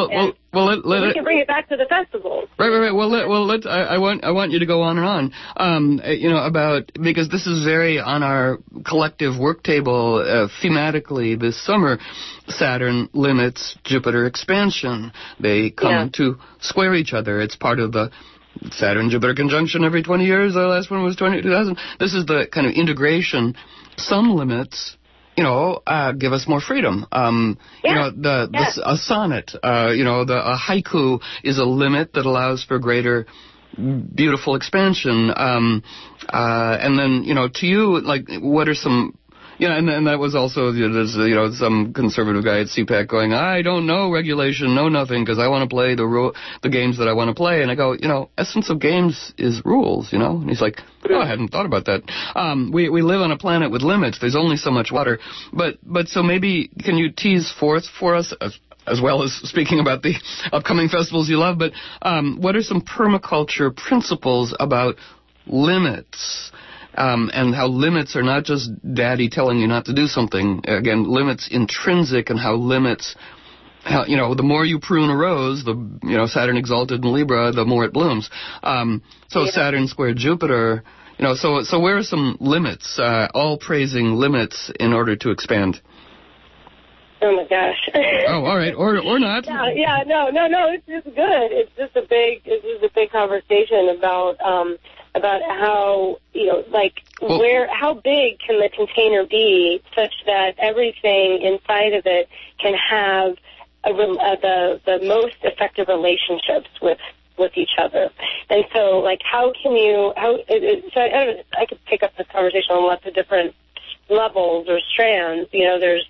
can bring it back to the festival. Right. Well, I want you to go on and on. About, because this is very on our collective work table thematically this summer. Saturn limits Jupiter expansion. They come to square each other. It's part of the Saturn-Jupiter conjunction every 20 years. The last one was 2000. This is the kind of integration. Some limits, give us more freedom. A sonnet, a haiku is a limit that allows for greater beautiful expansion. And then, to you, what are some Yeah, and that was also, some conservative guy at CPAC going, I don't know regulation, know nothing, because I want to play the games that I want to play. And I go, essence of games is rules, And he's like, I hadn't thought about that. We live on a planet with limits. There's only so much water. But so maybe can you tease forth for us, as well as speaking about the upcoming festivals you love, but what are some permaculture principles about limits? And how limits are not just daddy telling you not to do something. Again, limits intrinsic, and how the more you prune a rose, Saturn exalted in Libra, the more it blooms. Saturn squared Jupiter, so where are some limits, all praising limits in order to expand? Oh my gosh. Oh, all right, or not. No, it's just good. It's just a big conversation about how, how big can the container be such that everything inside of it can have the most effective relationships with each other. And so, how can you, I could pick up this conversation on lots of different levels or strands. There's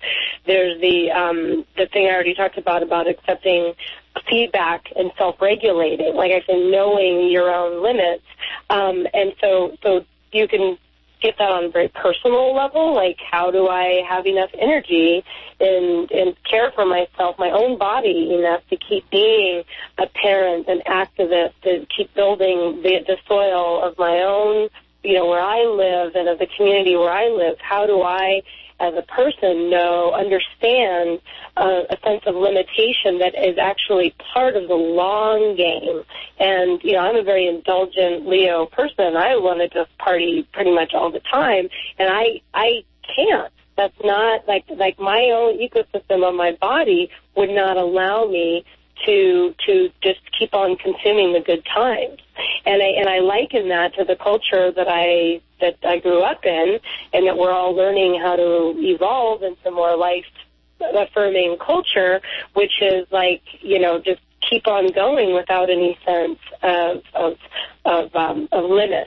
the thing I already talked about accepting feedback and self-regulating, like I said, knowing your own limits. And so you can get that on a very personal level, like how do I have enough energy and care for myself, my own body enough to keep being a parent, an activist, to keep building the soil of my own, where I live and of the community where I live. How do I, as a person, understand a sense of limitation that is actually part of the long game? And, I'm a very indulgent Leo person. I want to just party pretty much all the time, and I can't. That's not, like my own ecosystem of my body would not allow me to just keep on consuming the good times. And I liken that to the culture that I grew up in, and that we're all learning how to evolve into more life-affirming culture, which is just keep on going without any sense of limit.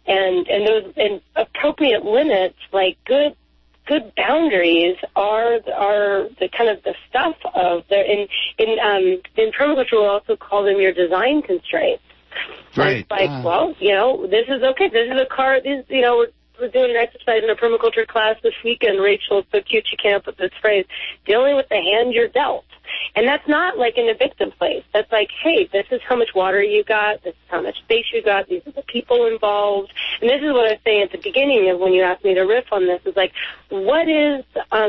And appropriate limits, like good boundaries, are the kind of the stuff of in permaculture we'll also call them your design constraints. Right. This is okay. This is a car. We're doing an exercise in a permaculture class this weekend. Rachel, it's so cute she came up with this phrase, dealing with the hand you're dealt. And that's not like in a victim place. That's like, hey, this is how much water you got. This is how much space you got. These are the people involved. And this is what I was saying at the beginning of when you asked me to riff on this, is like, what is,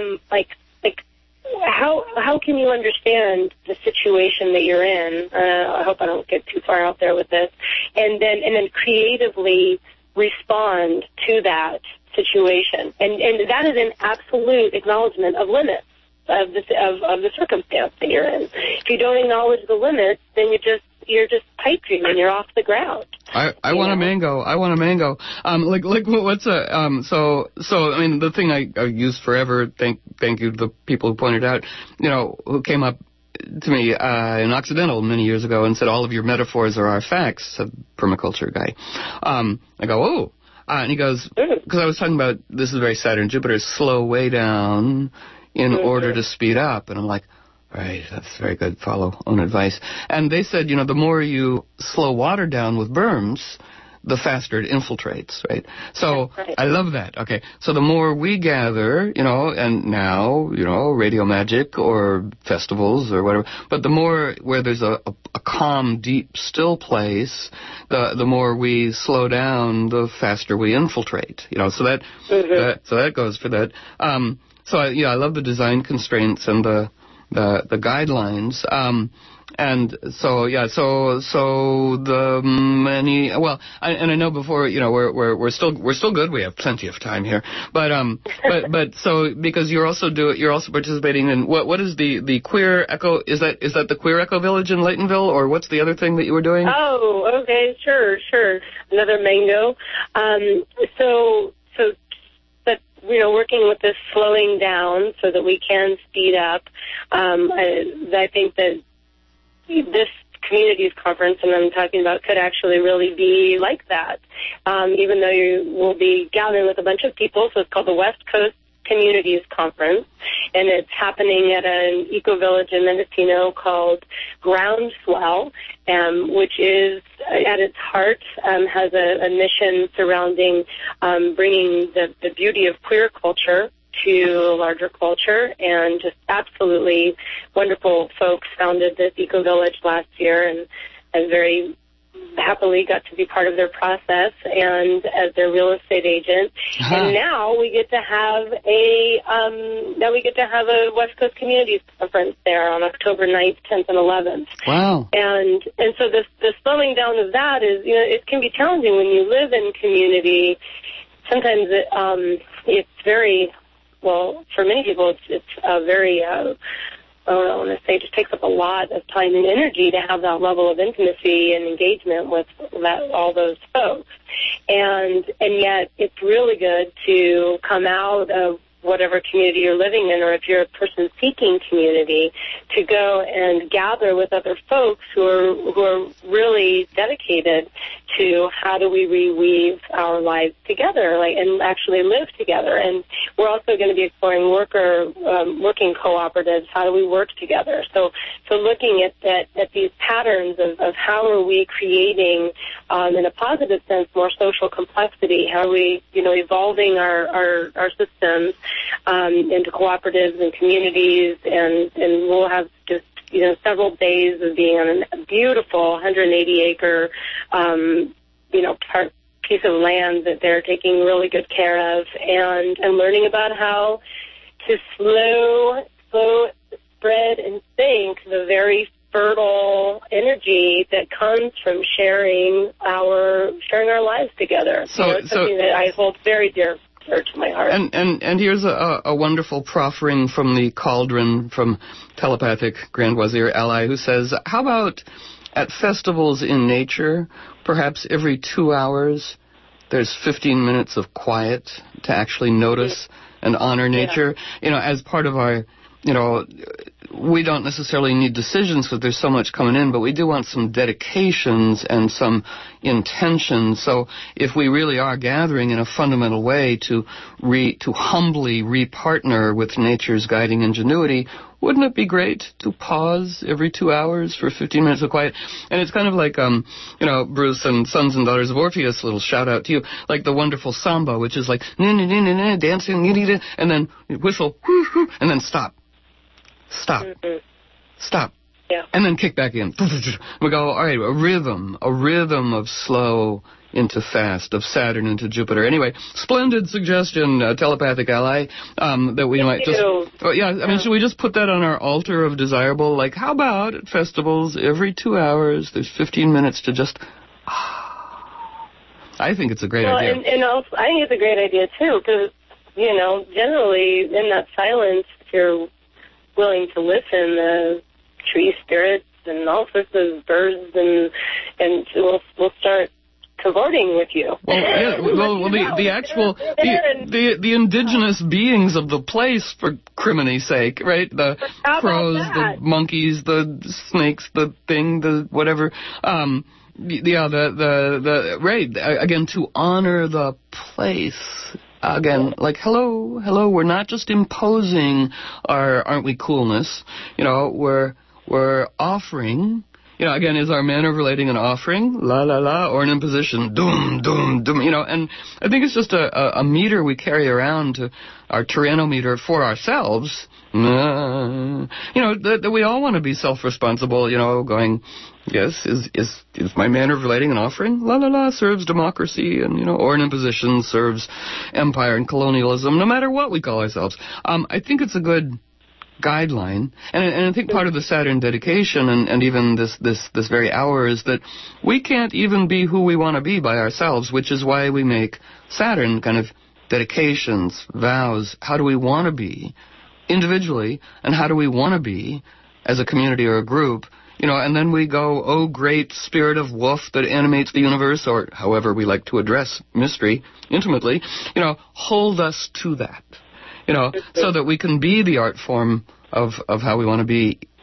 how can you understand the situation that you're in? I hope I don't get too far out there with this. And then creatively respond to that situation. And that is an absolute acknowledgement of limits of the circumstance that you're in. If you don't acknowledge the limits, then you're just pipe dreaming. You're off the ground. I want a mango. I want a mango. What's so I mean, the thing I used forever, thank you to the people who pointed out, who came up to me in Occidental many years ago and said, all of your metaphors are our facts, said permaculture guy. I go, oh. And he goes, because I was talking about, this is very Saturn, Jupiter, slow way down in order to speed up. And I'm like, right, that's very good, follow own advice. And they said, the more you slow water down with berms, the faster it infiltrates, right? So right. I love that. Okay, so the more we gather, and now, Radio Magic or festivals or whatever, but the more where there's a calm, deep, still place, the more we slow down, the faster we infiltrate. So that goes for that. I love the design constraints and the guidelines. And so the many, I know before, we're still good. We have plenty of time here, but so because you're also participating in what is the queer echo? Is that the queer echo village in Laytonville, or what's the other thing that you were doing? Oh, okay, sure, another mango. Working with this slowing down so that we can speed up. I think that this communities conference, and I'm talking about, could actually really be like that. Even though you will be gathering with a bunch of people, so it's called the West Coast Communities Conference, and it's happening at an eco-village in Mendocino called Groundswell, which is, at its heart, has a mission surrounding bringing the beauty of queer culture to larger culture, and just absolutely wonderful folks founded this eco-village last year, and very happily got to be part of their process and as their real estate agent. Uh-huh. And now we get to have a West Coast Communities Conference there on October 9th, 10th, and 11th. Wow. And so the slowing down of that is, it can be challenging when you live in community. Sometimes it's very, well, for many people it's a very I want to say, it just takes up a lot of time and energy to have that level of intimacy and engagement with all those folks. And yet it's really good to come out of whatever community you're living in, or if you're a person seeking community, to go and gather with other folks who are really dedicated to how do we reweave our lives together, and actually live together. And we're also going to be exploring working cooperatives. How do we work together? So looking at these patterns of how are we creating, in a positive sense, more social complexity? How are we, evolving our systems into cooperatives and communities, and we'll have just several days of being on a beautiful 180-acre piece of land that they're taking really good care of, and learning about how to slow spread and think the very fertile energy that comes from sharing our lives together. It's something that I hold very dear to my heart. And here's a wonderful proffering from the cauldron from Telepathic Grand Wazir Ally, who says, how about at festivals in nature, perhaps every 2 hours, there's 15 minutes of quiet to actually notice and honor nature, as part of our, we don't necessarily need decisions because there's so much coming in, but we do want some dedications and some intention. So if we really are gathering in a fundamental way to humbly repartner with nature's guiding ingenuity, wouldn't it be great to pause every 2 hours for 15 minutes of quiet? And it's kind of like, Bruce and Sons and Daughters of Orpheus, little shout out to you, like the wonderful samba, which is like, dancing, and then whistle, and then stop. Stop. Mm-hmm. Stop. Yeah. And then kick back in. We go, all right, a rhythm of slow into fast, of Saturn into Jupiter. Anyway, splendid suggestion, Telepathic Ally, that we might just... should we just put that on our altar of desirable? Like, how about at festivals, every 2 hours, there's 15 minutes to just... I think it's a great idea. And also, I think it's a great idea, too, because, generally, in that silence, if you're willing to listen, the tree spirits and all sorts of birds, and we'll start cavorting with you. The indigenous beings of the place, for criminy sake, right? The crows, the monkeys, the snakes, the thing, the whatever. Again, to honor the place. Again, like, hello, we're not just imposing our aren't we coolness, we're offering, again, is our manner of relating an offering, la la la, or an imposition, doom, doom, doom, and I think it's just a meter we carry around, to our tyrannometer for ourselves, that we all want to be self-responsible, going, yes, is my manner of relating an offering? La la la serves democracy, and or an imposition serves empire and colonialism, no matter what we call ourselves. I think it's a good guideline, and I think part of the Saturn dedication and even this very hour is that we can't even be who we want to be by ourselves, which is why we make Saturn kind of dedications, vows. How do we want to be individually, and how do we want to be as a community or a group? And then we go, oh, great spirit of wolf that animates the universe, or however we like to address mystery intimately, hold us to that, so that we can be the art form of how we want to be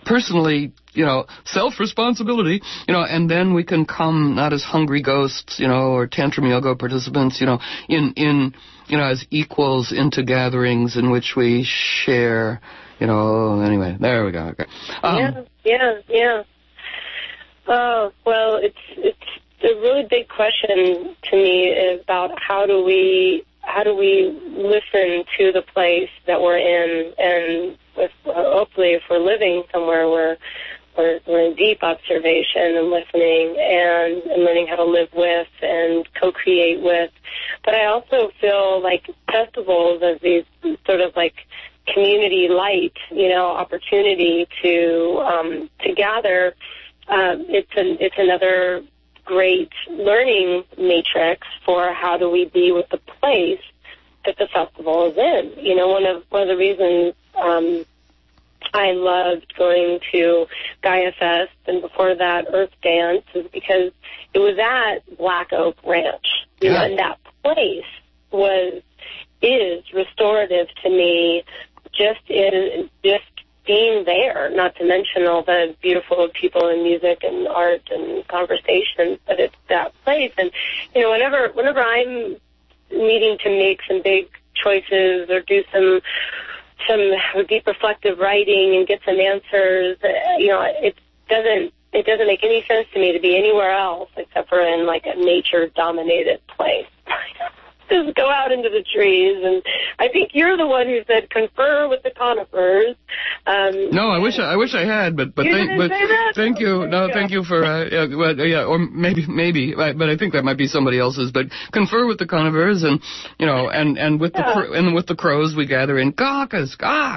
personally, self-responsibility, and then we can come not as hungry ghosts, or tantrum yoga participants, in as equals into gatherings in which we share, anyway, there we go. Okay. Yeah. Oh, well, it's a really big question to me about how do we listen to the place that we're in, and hopefully if we're living somewhere where we're in deep observation and listening and learning how to live with and co-create with. But I also feel like festivals as these sort of like community light, opportunity to gather. It's another great learning matrix for how do we be with the place that the festival is in. One of the reasons I loved going to Gaia Fest and before that Earth Dance is because it was at Black Oak Ranch. And that place is restorative to me just being there, not to mention all the beautiful people and music and art and conversations, but it's that place. And, whenever I'm needing to make some big choices or do some deep reflective writing and get some answers, it doesn't make any sense to me to be anywhere else except for in like a nature-dominated place. Just go out into the trees, and I think you're the one who said confer with the conifers. No, I wish I had, but thank you. No, thank you for or maybe, but I think that might be somebody else's. But confer with the conifers, and and with the crows we gather in caucus. So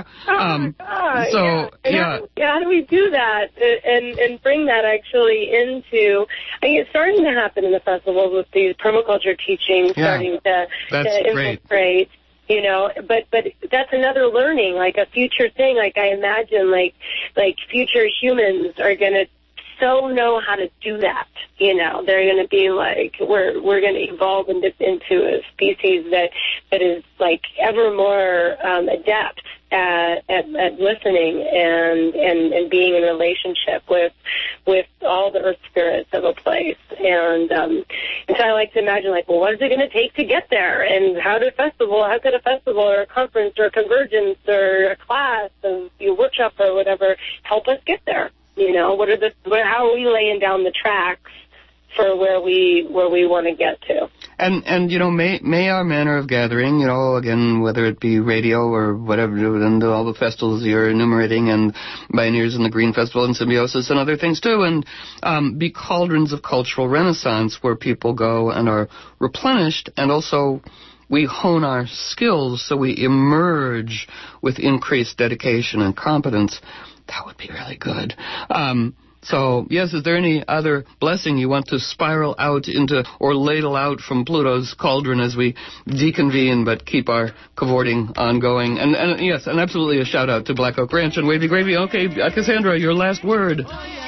how do we do that and bring that actually into? I think it's starting to happen in the festival with these permaculture teachings. To infiltrate, but that's another learning, like a future thing. Like I imagine, like future humans are going to so know how to do that. They're going to be like, we're going to evolve into a species that is like ever more adept at listening and being in relationship with all the earth spirits of a place. And so I like to imagine, like, well, what is it going to take to get there? And how could a festival or a conference or a convergence or a class or a workshop or whatever help us get there? How are we laying down the tracks for where we want to get to? And may our manner of gathering, again, whether it be radio or whatever, and all the festivals you're enumerating, and Pioneers in the Green Festival and Symbiosis and other things too, and be cauldrons of cultural renaissance where people go and are replenished, and also we hone our skills so we emerge with increased dedication and competence. That would be really good. So, yes, is there any other blessing you want to spiral out into or ladle out from Pluto's cauldron as we deconvene but keep our cavorting ongoing? And yes, and absolutely a shout-out to Black Oak Ranch and Wavy Gravy. Okay, Cassandra, your last word.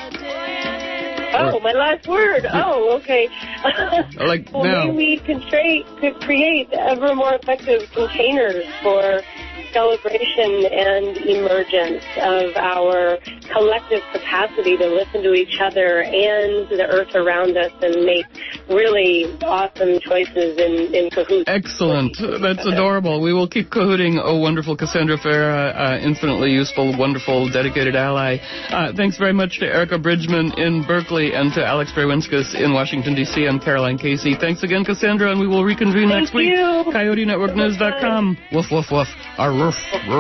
Oh, my last word. Oh, okay. Well, maybe we can create ever more effective containers for celebration and emergence of our collective capacity to listen to each other and the earth around us and make really awesome choices in cahoots. Excellent. That's adorable. We will keep cahooting. Oh, wonderful Cassandra Farah, infinitely useful, wonderful, dedicated ally. Thanks very much to Erica Bridgman in Berkeley and to Alex Brawinskas in Washington, D.C. I'm Caroline Casey. Thanks again, Cassandra, and we will reconvene next week. CoyoteNetworkNews.com. Woof, woof, woof. Our roof.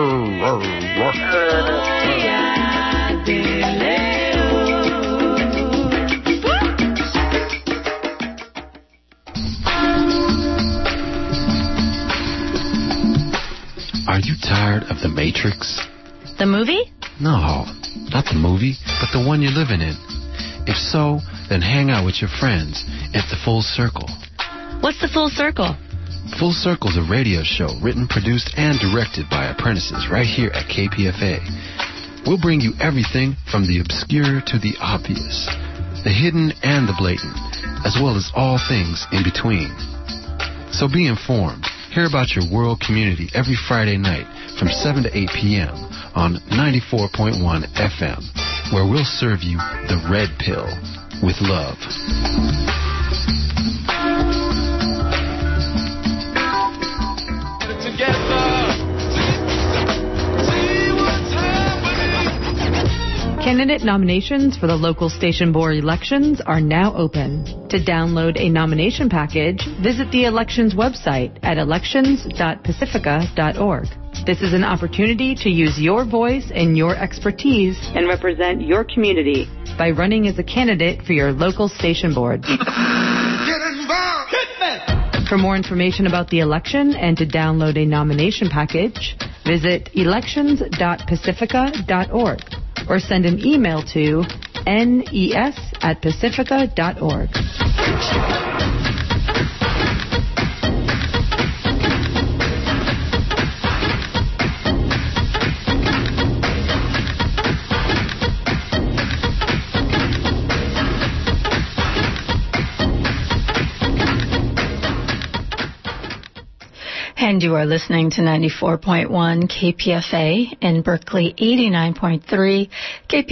Are you tired of The Matrix? The movie? No, not the movie, but the one you're living in. If so, then hang out with your friends at The Full Circle. What's The Full Circle? Full Circle's a radio show written, produced, and directed by apprentices right here at KPFA. We'll bring you everything from the obscure to the obvious, the hidden and the blatant, as well as all things in between. So be informed. Hear about your world community every Friday night from 7 to 8 p.m. on 94.1 FM, where we'll serve you the red pill with love. Candidate nominations for the local station board elections are now open. To download a nomination package, visit the elections website at elections.pacifica.org. This is an opportunity to use your voice and your expertise and represent your community by running as a candidate for your local station board. Get involved. Hit me. For more information about the election and to download a nomination package, visit elections.pacifica.org or send an email to nes@pacifica.org. And you are listening to 94.1 KPFA in Berkeley, 89.3